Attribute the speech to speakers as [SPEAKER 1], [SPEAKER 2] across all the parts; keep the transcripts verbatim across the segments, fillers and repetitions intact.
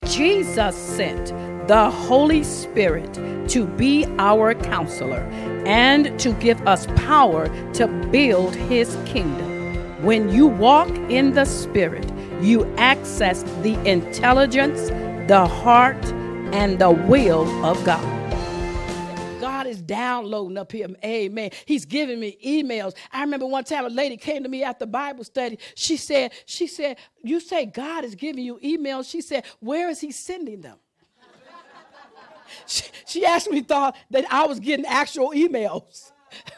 [SPEAKER 1] Jesus sent the Holy Spirit to be our counselor and to give us power to build his kingdom. When you walk in the Spirit, you access the intelligence, the heart, and the will of God. God is downloading up here. Amen. He's giving me emails. I remember one time a lady came to me after Bible study. She said, she said, you say God is giving you emails. She said, where is he sending them? she, she actually thought that I was getting actual emails.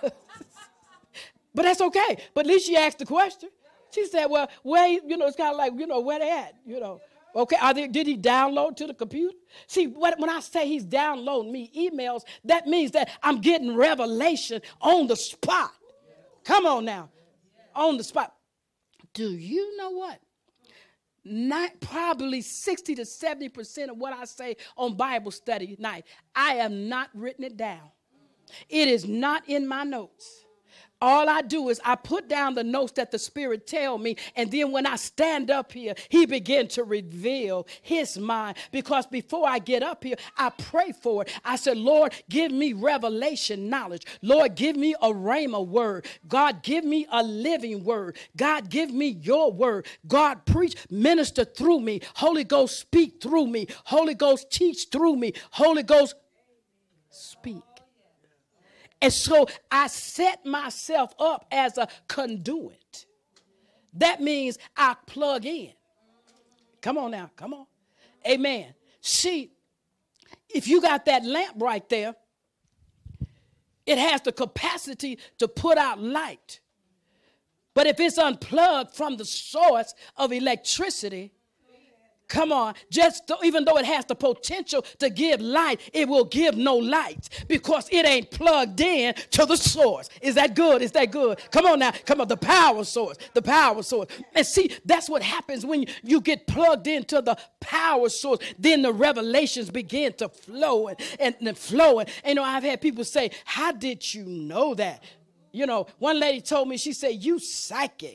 [SPEAKER 1] But that's okay. But at least she asked the question. She said, well, where, you know, it's kind of like, you know, where they at, you know. Okay, are they, did he download to the computer? See, what, when I say he's downloading me emails, that means that I'm getting revelation on the spot. Come on now, on the spot. Do you know what? Not probably sixty to seventy percent of what I say on Bible study night, I have not written it down. It is not in my notes. All I do is I put down the notes that the Spirit tell me, and then when I stand up here, he began to reveal his mind. Because before I get up here, I pray for it. I said, Lord, give me revelation knowledge. Lord, give me a rhema word. God, give me a living word. God, give me your word. God, preach, minister through me. Holy Ghost, speak through me. Holy Ghost, teach through me. Holy Ghost, speak. And so I set myself up as a conduit. That means I plug in. Come on now, come on. Amen. See, if you got that lamp right there, it has the capacity to put out light. But if it's unplugged from the source of electricity, come on, just th- even though it has the potential to give light, it will give no light because it ain't plugged in to the source. Is that good? Is that good? Come on now. Come on, the power source, the power source. And see, that's what happens when you, you get plugged into the power source. Then the revelations begin to flow and, and, and flow. And, you know, I've had people say, how did you know that? You know, one lady told me, she said, you psychic.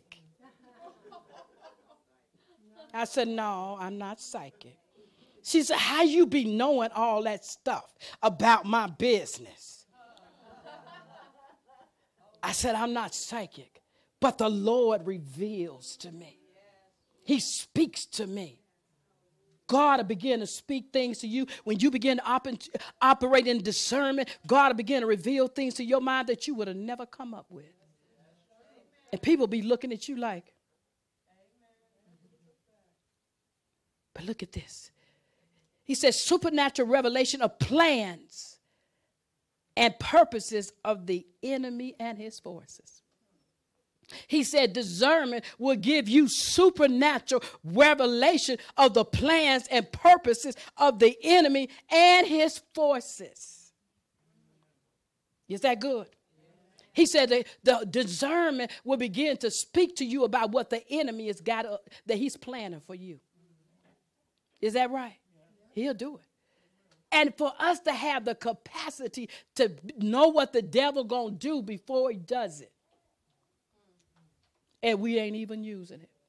[SPEAKER 1] I said, no, I'm not psychic. She said, how you be knowing all that stuff about my business? I said, I'm not psychic, but the Lord reveals to me. He speaks to me. God will begin to speak things to you. When you begin to op- operate in discernment, God will begin to reveal things to your mind that you would have never come up with. And people be looking at you like, but look at this. He says supernatural revelation of plans and purposes of the enemy and his forces. He said discernment will give you supernatural revelation of the plans and purposes of the enemy and his forces. Is that good? He said that the discernment will begin to speak to you about what the enemy has got, uh, that he's planning for you. Is that right? He'll do it. And for us to have the capacity to know what the devil gonna do before he does it. And we ain't even using it.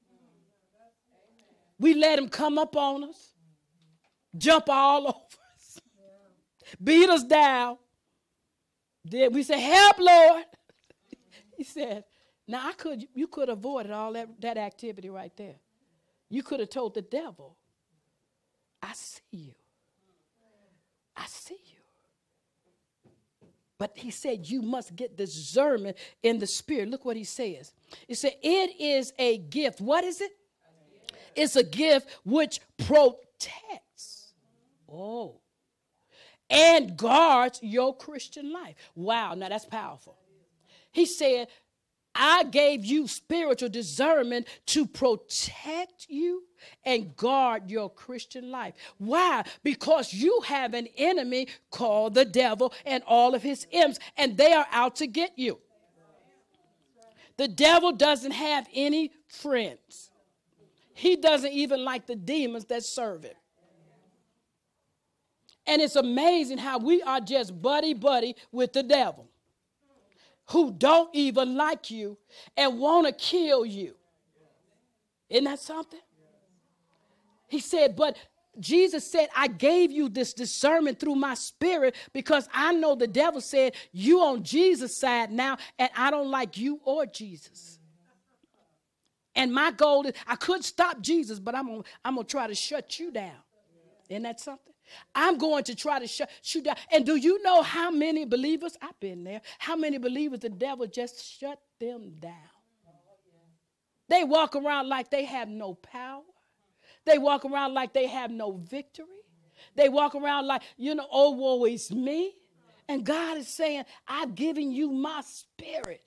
[SPEAKER 1] We let him come up on us, jump all over us, beat us down. Then we say, help, Lord. He said, now I could, you could have avoided all that, that activity right there. You could have told the devil, I see you. I see you. But he said you must get discernment in the spirit. Look what he says. He said it is a gift. What is it? It's a gift which protects. Oh. And guards your Christian life. Wow, now that's powerful. He said, I gave you spiritual discernment to protect you and guard your Christian life. Why? Because you have an enemy called the devil and all of his imps, and they are out to get you. The devil doesn't have any friends. He doesn't even like the demons that serve him. And it's amazing how we are just buddy-buddy with the devil, who don't even like you and want to kill you. Isn't that something? He said, but Jesus said, I gave you this discernment through my spirit because I know the devil said, you on Jesus' side now, and I don't like you or Jesus. And my goal is, I couldn't stop Jesus, but I'm going I'm to try to shut you down. Isn't that something? I'm going to try to shut you down. And do you know how many believers, I've been there, how many believers the devil just shut them down? They walk around like they have no power. They walk around like they have no victory. They walk around like, you know, oh, woe is me. And God is saying, I've given you my spirit.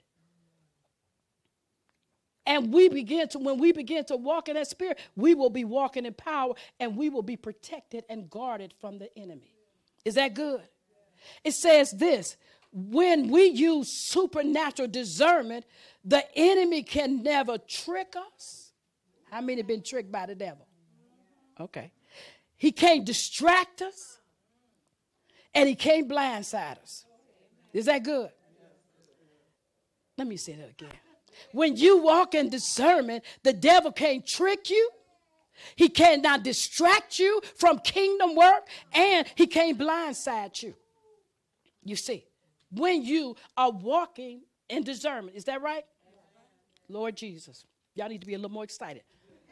[SPEAKER 1] And we begin to, when we begin to walk in that spirit, we will be walking in power and we will be protected and guarded from the enemy. Is that good? It says this, when we use supernatural discernment, the enemy can never trick us. How many have been tricked by the devil? Okay. He can't distract us and he can't blindside us. Is that good? Let me say that again. When you walk in discernment, the devil can't trick you. He cannot distract you from kingdom work, and he can't blindside you. You see, when you are walking in discernment, is that right? Lord Jesus, y'all need to be a little more excited.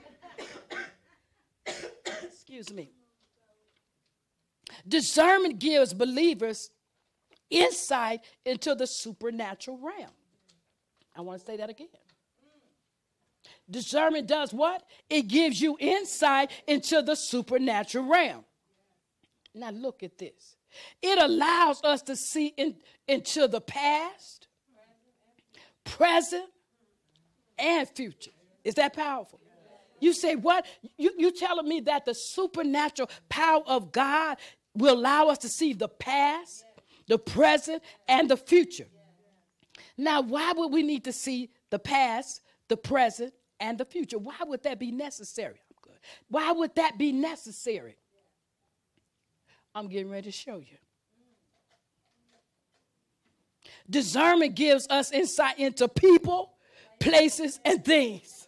[SPEAKER 1] Excuse me. Discernment gives believers insight into the supernatural realm. I want to say that again. Discernment does what? It gives you insight into the supernatural realm. Now look at this. It allows us to see in, into the past, present, and future. Is that powerful? You say, what? You, you telling me that the supernatural power of God will allow us to see the past, the present, and the future. Now, why would we need to see the past, the present, and the future? Why would that be necessary? I'm good. Why would that be necessary? I'm getting ready to show you. Discernment gives us insight into people, places, and things.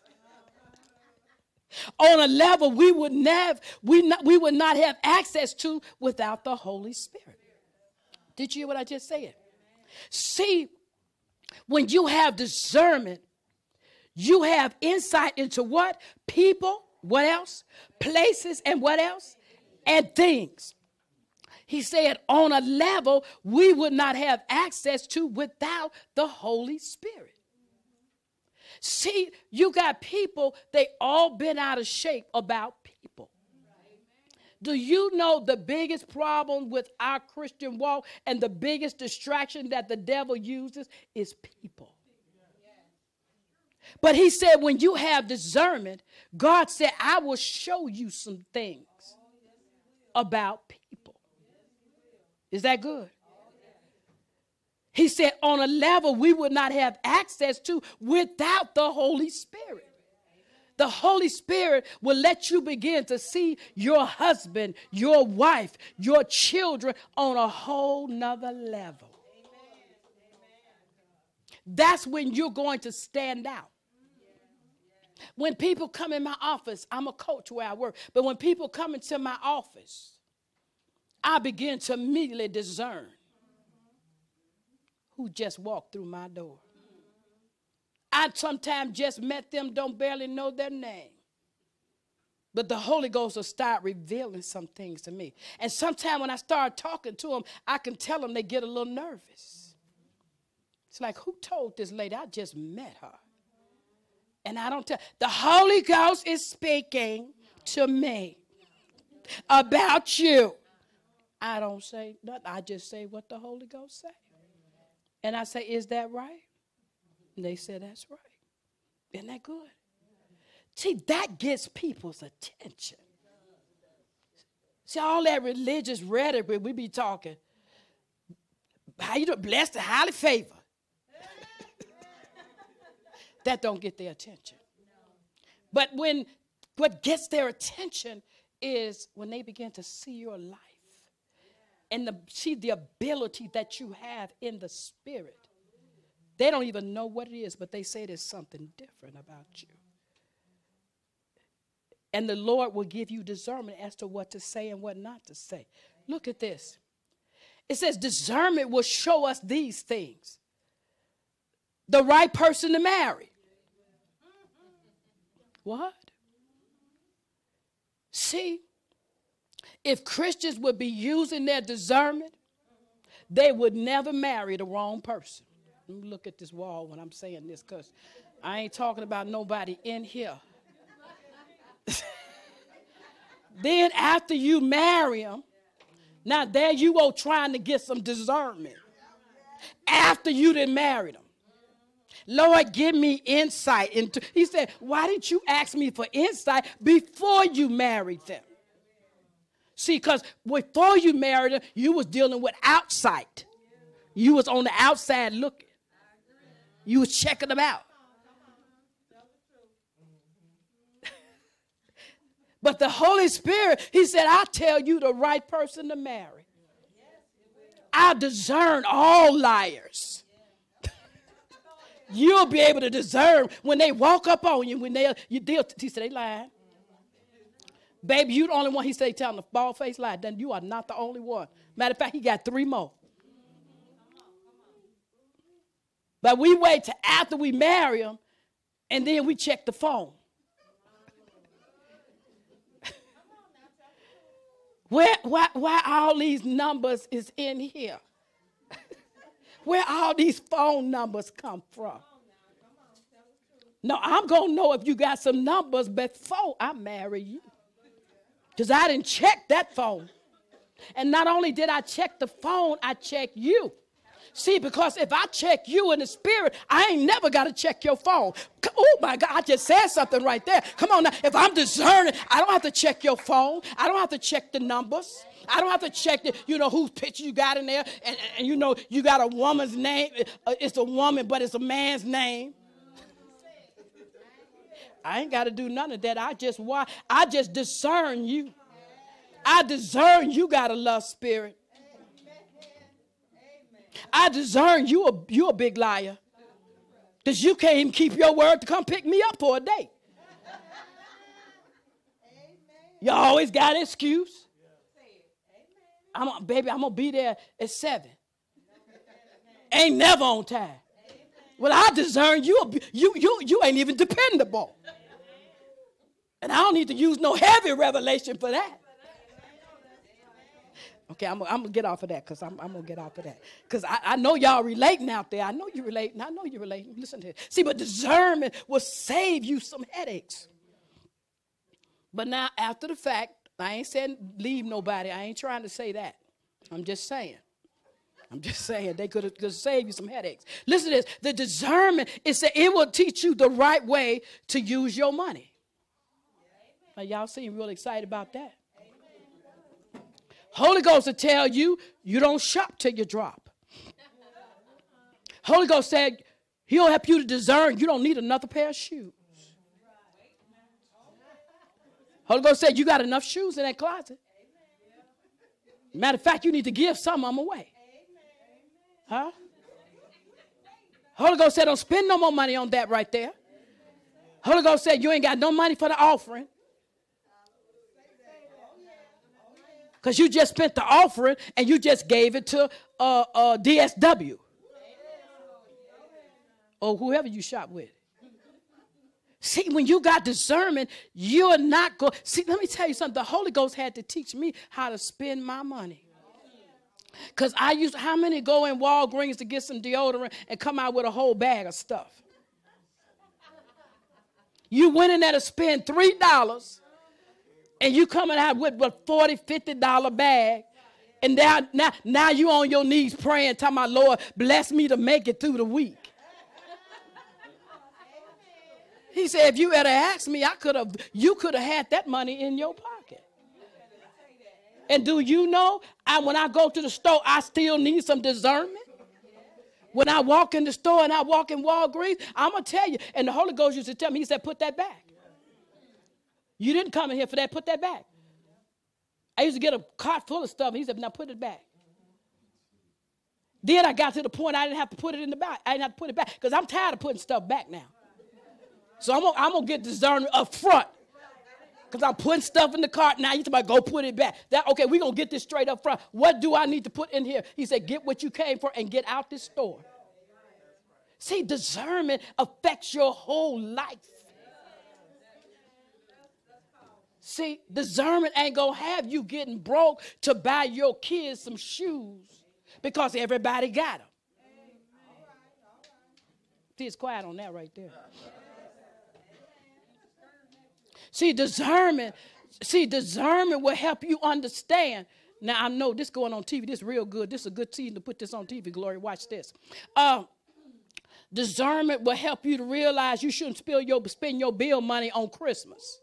[SPEAKER 1] On a level we would never, we not, we would not have access to without the Holy Spirit. Did you hear what I just said? See, when you have discernment, you have insight into what? People, what else? Places, and what else? And things. He said on a level we would not have access to without the Holy Spirit. See, you got people, they all been out of shape about people. Do you know the biggest problem with our Christian walk and the biggest distraction that the devil uses is people? But he said when you have discernment, God said, I will show you some things about people. Is that good? He said on a level we would not have access to without the Holy Spirit. The Holy Spirit will let you begin to see your husband, your wife, your children on a whole nother level. That's when you're going to stand out. When people come in my office, I'm a coach where I work, but when people come into my office, I begin to immediately discern who just walked through my door. I sometimes just met them, don't barely know their name. But the Holy Ghost will start revealing some things to me. And sometimes when I start talking to them, I can tell them they get a little nervous. It's like, who told this lady? I just met her. And I don't tell. The Holy Ghost is speaking to me about you. I don't say nothing. I just say what the Holy Ghost say. And I say, is that right? And they said, that's right. Isn't that good? See, that gets people's attention. See, all that religious rhetoric we be talking. How you doing? Blessed and highly favored. That don't get their attention. But when what gets their attention is when they begin to see your life and the, see the ability that you have in the spirit. They don't even know what it is, but they say there's something different about you. And the Lord will give you discernment as to what to say and what not to say. Look at this. It says discernment will show us these things. The right person to marry. What? See, if Christians would be using their discernment, they would never marry the wrong person. Let me look at this wall when I'm saying this, because I ain't talking about nobody in here. Then after you marry them, now there you go trying to get some discernment. After you done married them. Lord, give me insight into. He said, why didn't you ask me for insight before you married them? See, because before you married them, you was dealing with outside. You was on the outside looking. You was checking them out. But the Holy Spirit, he said, I'll tell you the right person to marry. I'll discern all liars. You'll be able to discern when they walk up on you, when they, you deal, he said, they lying. Baby, you the only one, he said, telling the bald-faced lie. Then you are not the only one. Matter of fact, he got three more. But we wait till after we marry them, and then we check the phone. Where, why, why all these numbers is in here? Where all these phone numbers come from? No, I'm going to know if you got some numbers before I marry you. Because I didn't check that phone. And not only did I check the phone, I checked you. See, because if I check you in the spirit, I ain't never got to check your phone. Oh, my God, I just said something right there. Come on now. If I'm discerning, I don't have to check your phone. I don't have to check the numbers. I don't have to check the, you know, whose picture you got in there. And, and you know, you got a woman's name. It's a woman, but it's a man's name. I ain't got to do none of that. I just, why? I just discern you. I discern you got a love spirit. I discern you a, you a big liar. Because you can't even keep your word to come pick me up for a date. You always got an excuse. I'm a, baby, I'm going to be there at seven. Ain't never on time. Well, I discern you, you, you, you ain't even dependable. And I don't need to use no heavy revelation for that. Okay, I'm, I'm going to get off of that because I'm, I'm going to get off of that. Because I, I know y'all relating out there. I know you relating. I know you relating. Listen to it. See, but discernment will save you some headaches. But now, after the fact, I ain't saying leave nobody. I ain't trying to say that. I'm just saying. I'm just saying they could have saved you some headaches. Listen to this. The discernment is that it will teach you the right way to use your money. Now, y'all seem real excited about that. Holy Ghost will tell you, you don't shop till you drop. Holy Ghost said, he'll help you to discern you don't need another pair of shoes. Holy Ghost said, you got enough shoes in that closet. Matter of fact, you need to give some of them away. Huh? Holy Ghost said, don't spend no more money on that right there. Holy Ghost said, you ain't got no money for the offering. Because you just spent the offering and you just gave it to uh, uh, D S W. Or whoever you shop with. See, when you got discernment, you're not going. See, let me tell you something. The Holy Ghost had to teach me how to spend my money. Because I used, how many go in Walgreens to get some deodorant and come out with a whole bag of stuff? You went in there to spend three dollars. And you coming out with a forty dollars, fifty dollars bag. And now, now, now you on your knees praying, telling my Lord, bless me to make it through the week. He said, if you had asked me, I could have, you could have had that money in your pocket. And do you know, I, when I go to the store, I still need some discernment. When I walk in the store and I walk in Walgreens, I'm going to tell you, and the Holy Ghost used to tell me, he said, put that back. You didn't come in here for that. Put that back. I used to get a cart full of stuff. He said, now put it back. Then I got to the point I didn't have to put it in the back. I didn't have to put it back because I'm tired of putting stuff back now. So I'm going I'm to get discernment up front. Because I'm putting stuff in the cart. Now you talking about go put it back. That, okay, we're going to get this straight up front. What do I need to put in here? He said, get what you came for and get out this store. See, discernment affects your whole life. See, discernment ain't going to have you getting broke to buy your kids some shoes because everybody got them. See, it's quiet on that right there. See, discernment, see, discernment will help you understand. Now, I know this going on T V. This is real good. This is a good season to put this on T V. Glory, watch this. Uh, discernment will help you to realize you shouldn't spill your, spend your bill money on Christmas.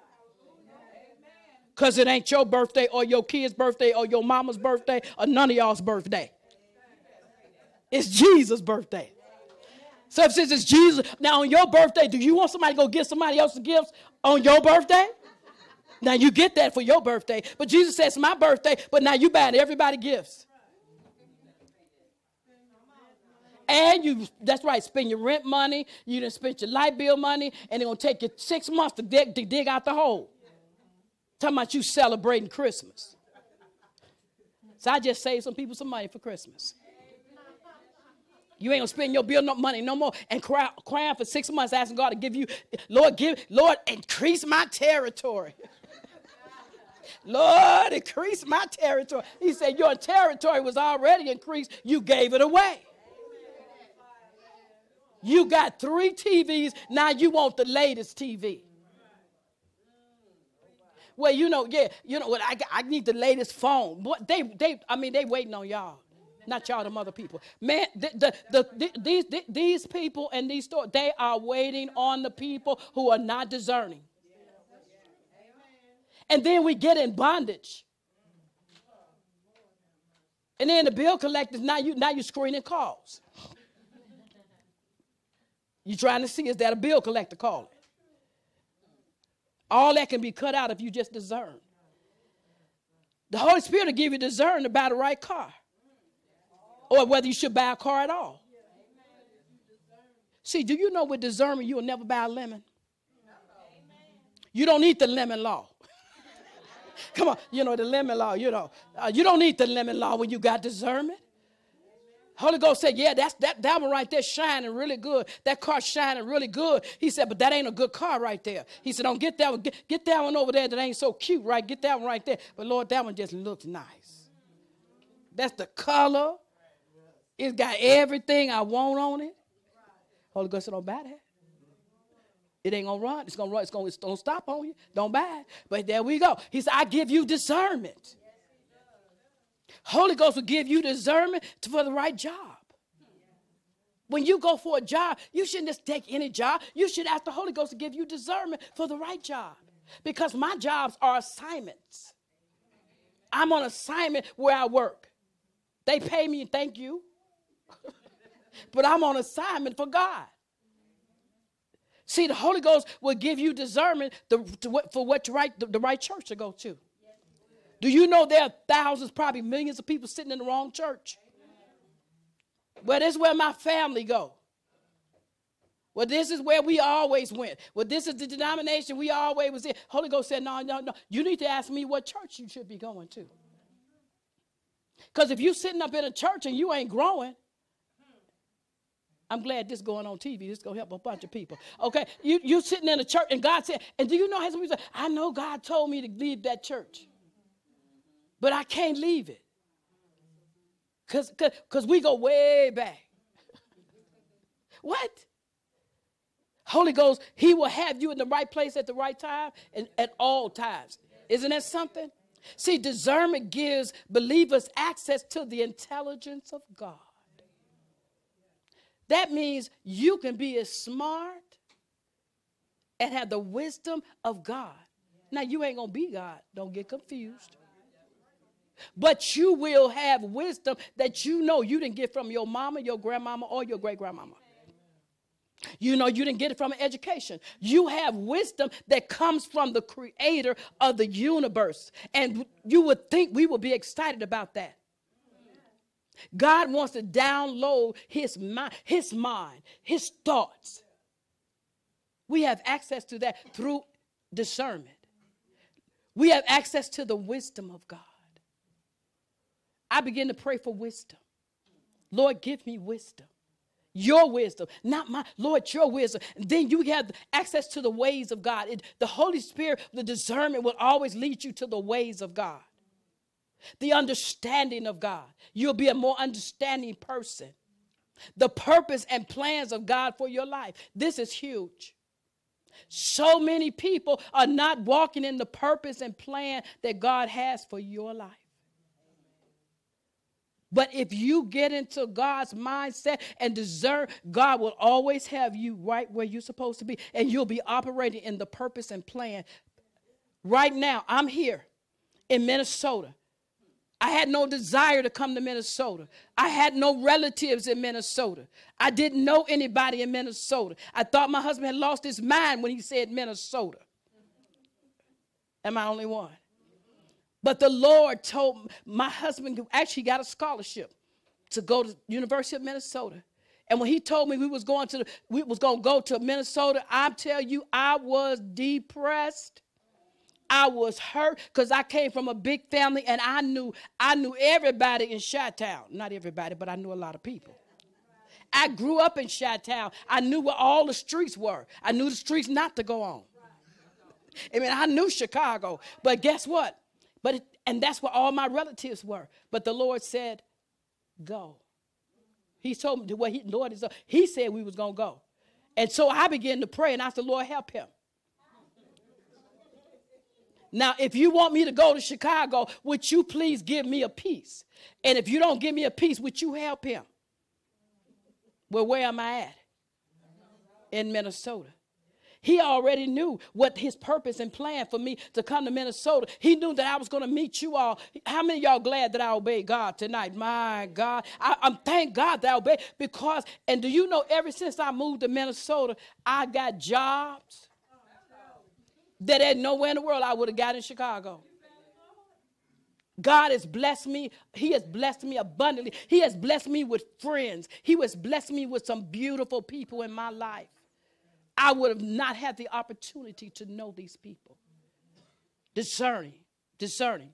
[SPEAKER 1] Because it ain't your birthday or your kid's birthday or your mama's birthday or none of y'all's birthday. It's Jesus' birthday. So if since it's Jesus, now on your birthday, do you want somebody to go get somebody else's gifts on your birthday? Now you get that for your birthday. But Jesus says it's my birthday, but now you buying everybody gifts. And you, that's right, spend your rent money, you done spent your light bill money, and it's going to take you six months to dig, to dig out the hole. Talking about you celebrating Christmas. So I just saved some people some money for Christmas. You ain't gonna spend your bill no money no more and cry, crying for six months asking God to give you, Lord, give, Lord, increase my territory. Lord, increase my territory. He said your territory was already increased. You gave it away. You got three T Vs. Now you want the latest T V. Well, you know, yeah, you know what? I, I need the latest phone. What they, they, I mean, they waiting on y'all. Not y'all, them other people. Man, the, the, the, the, these, the, these people and these stores, they are waiting on the people who are not discerning. And then we get in bondage. And then the bill collectors, now you now you're screening calls. You're trying to see, is that a bill collector calling? All that can be cut out if you just discern. The Holy Spirit will give you discern to buy the right car. Or whether you should buy a car at all. See, do you know with discernment you will never buy a lemon? You don't need the lemon law. Come on, you know the lemon law, you know. Uh, you don't need the lemon law when you got discernment. Holy Ghost said, yeah, that's that, that one right there shining really good. That car shining really good. He said, but that ain't a good car right there. He said, don't get that one. Get, get that one over there that ain't so cute, right? Get that one right there. But Lord, that one just looks nice. That's the color. It's got everything I want on it. Holy Ghost said, don't buy that. It ain't going to run. It's going to run. It's going to stop on you. Don't buy it. But there we go. He said, I give you discernment. Holy Ghost will give you discernment for the right job. When you go for a job, you shouldn't just take any job. You should ask the Holy Ghost to give you discernment for the right job. Because my jobs are assignments. I'm on assignment where I work. They pay me, thank you. But I'm on assignment for God. See, the Holy Ghost will give you discernment to, to, for what to right, the, the right church to go to. Do you know there are thousands, probably millions of people sitting in the wrong church? Well, this is where my family go. Well, this is where we always went. Well, this is the denomination we always was in. Holy Ghost said, no, no, no. You need to ask me what church you should be going to. Because if you're sitting up in a church and you ain't growing, I'm glad this is going on T V. This is going to help a bunch of people. Okay, you you sitting in a church and God said, and do you know how some people say, I know God told me to leave that church, but I can't leave it. Because because we go way back. What? Holy Ghost, he will have you in the right place at the right time and at all times. Isn't that something? See, discernment gives believers access to the intelligence of God. That means you can be as smart and have the wisdom of God. Now, you ain't going to be God. Don't get confused. But you will have wisdom that you know you didn't get from your mama, your grandmama, or your great-grandmama. You know you didn't get it from an education. You have wisdom that comes from the creator of the universe. And you would think we would be excited about that. God wants to download his mind, his mind, his thoughts. We have access to that through discernment. We have access to the wisdom of God. I begin to pray for wisdom. Lord, give me wisdom. Your wisdom, not my, Lord, your wisdom. And then you have access to the ways of God. It, the Holy Spirit, the discernment will always lead you to the ways of God. The understanding of God. You'll be a more understanding person. The purpose and plans of God for your life. This is huge. So many people are not walking in the purpose and plan that God has for your life. But if you get into God's mindset and discern, God will always have you right where you're supposed to be. And you'll be operating in the purpose and plan. Right now, I'm here in Minnesota. I had no desire to come to Minnesota. I had no relatives in Minnesota. I didn't know anybody in Minnesota. I thought my husband had lost his mind when he said Minnesota. Am I the only one? But the Lord told my husband, actually got a scholarship to go to University of Minnesota. And when he told me we was going to the, we was going to go to Minnesota, I tell you, I was depressed. I was hurt because I came from a big family and I knew I knew everybody in Chi-Town. Not everybody, but I knew a lot of people. I grew up in Chi-Town. I knew where all the streets were. I knew the streets not to go on. I mean, I knew Chicago, but guess what? But it, and that's where all my relatives were. But the Lord said, go. He told me the way he, Lord is, he said we was going to go. And so I began to pray and I said, Lord, help him. Now, if you want me to go to Chicago, would you please give me a piece? And if you don't give me a piece, would you help him? Well, where am I at? In Minnesota. He already knew what his purpose and plan for me to come to Minnesota. He knew that I was going to meet you all. How many of y'all glad that I obeyed God tonight? My God. I, I'm thank God that I obeyed because, and do you know, ever since I moved to Minnesota, I got jobs that ain't nowhere in the world I would have got in Chicago. God has blessed me. He has blessed me abundantly. He has blessed me with friends. He has blessed me with some beautiful people in my life. I would have not had the opportunity to know these people. Discerning, discerning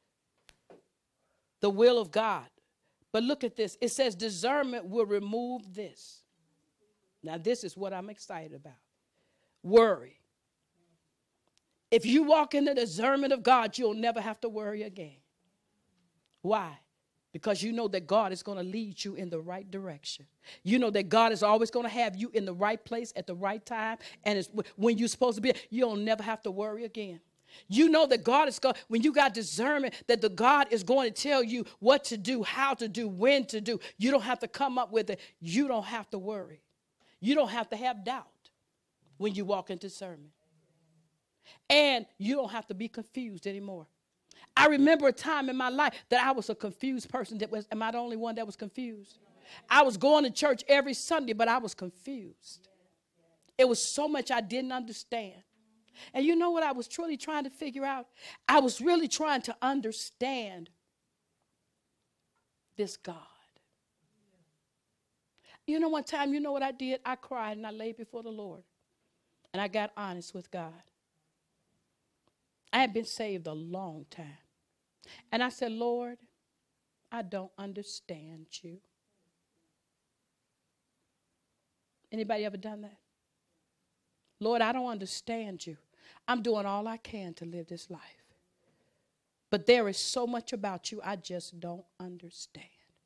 [SPEAKER 1] the will of God. But look at this. It says discernment will remove this. Now, this is what I'm excited about. Worry. If you walk in the discernment of God, you'll never have to worry again. Why? Because you know that God is going to lead you in the right direction. You know that God is always going to have you in the right place at the right time. And it's when you're supposed to be, you'll never have to worry again. You know that God is going, when you got discernment, that the God is going to tell you what to do, how to do, when to do. You don't have to come up with it. You don't have to worry. You don't have to have doubt when you walk in discernment. And you don't have to be confused anymore. I remember a time in my life that I was a confused person. That was, am I the only one that was confused? I was going to church every Sunday, but I was confused. It was so much I didn't understand. And you know what I was truly trying to figure out? I was really trying to understand this God. You know, one time, you know what I did? I cried and I laid before the Lord. And I got honest with God. I had been saved a long time. And I said, Lord, I don't understand you. Anybody ever done that? Lord, I don't understand you. I'm doing all I can to live this life. But there is so much about you I just don't understand.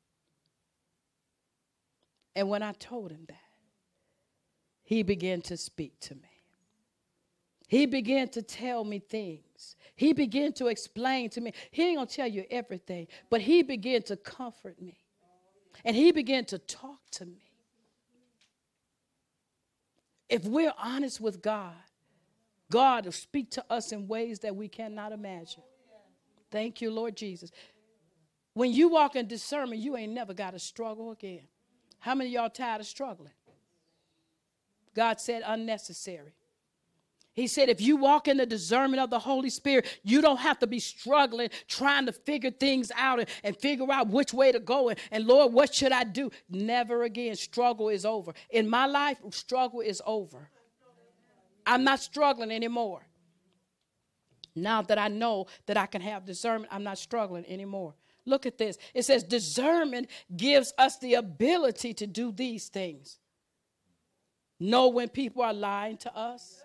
[SPEAKER 1] And when I told him that, he began to speak to me. He began to tell me things. He began to explain to me. He ain't going to tell you everything, but he began to comfort me. And he began to talk to me. If we're honest with God, God will speak to us in ways that we cannot imagine. Thank you, Lord Jesus. When you walk in discernment, you ain't never got to struggle again. How many of y'all tired of struggling? God said unnecessary. He said, if you walk in the discernment of the Holy Spirit, you don't have to be struggling, trying to figure things out and, and figure out which way to go. And, and Lord, what should I do? Never again. Struggle is over. In my life, struggle is over. I'm not struggling anymore. Now that I know that I can have discernment, I'm not struggling anymore. Look at this. It says discernment gives us the ability to do these things. Know when people are lying to us.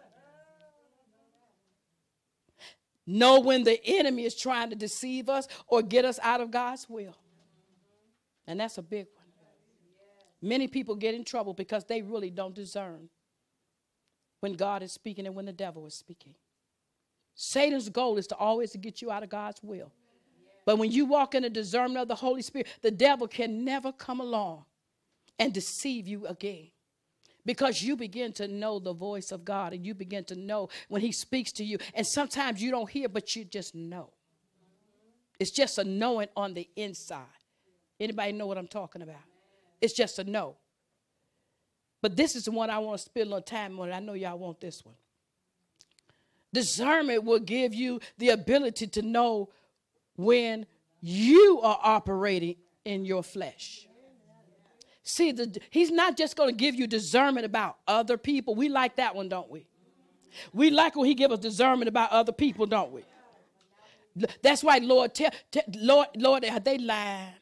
[SPEAKER 1] Know when the enemy is trying to deceive us or get us out of God's will. And that's a big one. Many people get in trouble because they really don't discern when God is speaking and when the devil is speaking. Satan's goal is to always to get you out of God's will. But when you walk in the discernment of the Holy Spirit, the devil can never come along and deceive you again. Because you begin to know the voice of God, and you begin to know when he speaks to you. And sometimes you don't hear, but you just know. It's just a knowing on the inside. Anybody know what I'm talking about? It's just a know. But this is the one I want to spend a little time on. I know y'all want this one. Discernment will give you the ability to know when you are operating in your flesh. See, the, he's not just going to give you discernment about other people. We like that one, don't we? We like when he gives us discernment about other people, don't we? That's why, Lord, tell, tell, Lord, Lord, are they lying?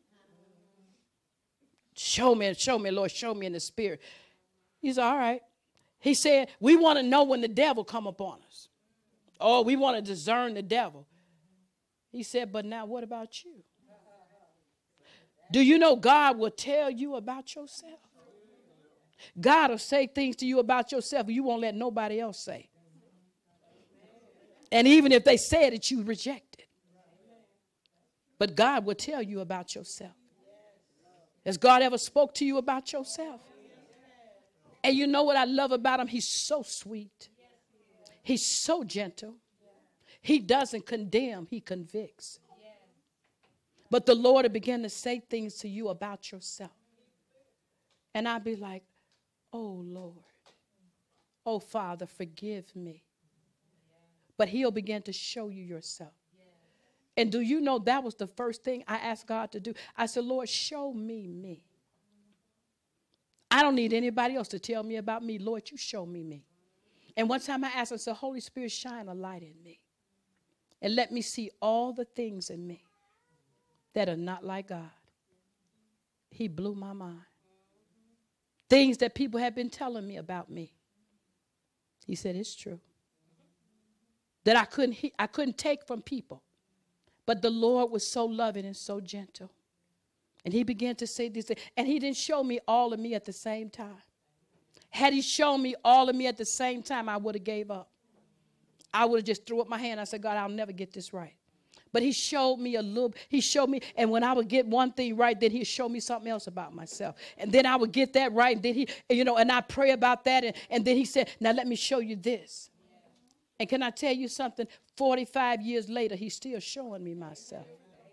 [SPEAKER 1] Show me, show me, Lord, show me in the spirit. He's all right. He said, we want to know when the devil come upon us. Oh, we want to discern the devil. He said, but now what about you? Do you know God will tell you about yourself? God will say things to you about yourself you won't let nobody else say. And even if they said it, you reject it. But God will tell you about yourself. Has God ever spoke to you about yourself? And you know what I love about him? He's so sweet. He's so gentle. He doesn't condemn, he convicts. But the Lord will begin to say things to you about yourself. And I'll be like, oh, Lord. Oh, Father, forgive me. But he'll begin to show you yourself. And do you know that was the first thing I asked God to do? I said, Lord, show me me. I don't need anybody else to tell me about me. Lord, you show me me. And one time I asked him, I said, Holy Spirit, shine a light in me. And let me see all the things in me that are not like God. He blew my mind. Things that people have been telling me about me. He said, it's true. That I couldn't, he- I couldn't take from people. But the Lord was so loving and so gentle. And he began to say these things. And he didn't show me all of me at the same time. Had he shown me all of me at the same time, I would have gave up. I would have just threw up my hand. I said, God, I'll never get this right. But he showed me a little, he showed me, and when I would get one thing right, then he'd show me something else about myself. And then I would get that right, and then he, you know, and I pray about that, and, and then he said, now let me show you this. And can I tell you something? forty-five years later, he's still showing me myself.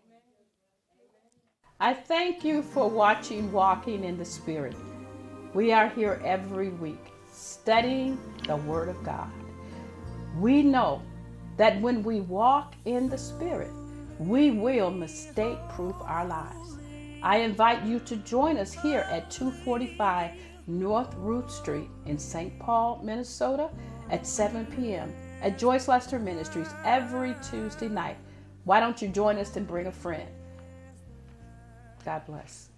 [SPEAKER 1] I thank you for watching Walking in the Spirit. We are here every week studying the Word of God. We know that when we walk in the Spirit, we will mistake-proof our lives. I invite you to join us here at two forty-five North Root Street in Saint Paul, Minnesota at seven p.m. at Joyce Lester Ministries every Tuesday night. Why don't you join us and bring a friend? God bless.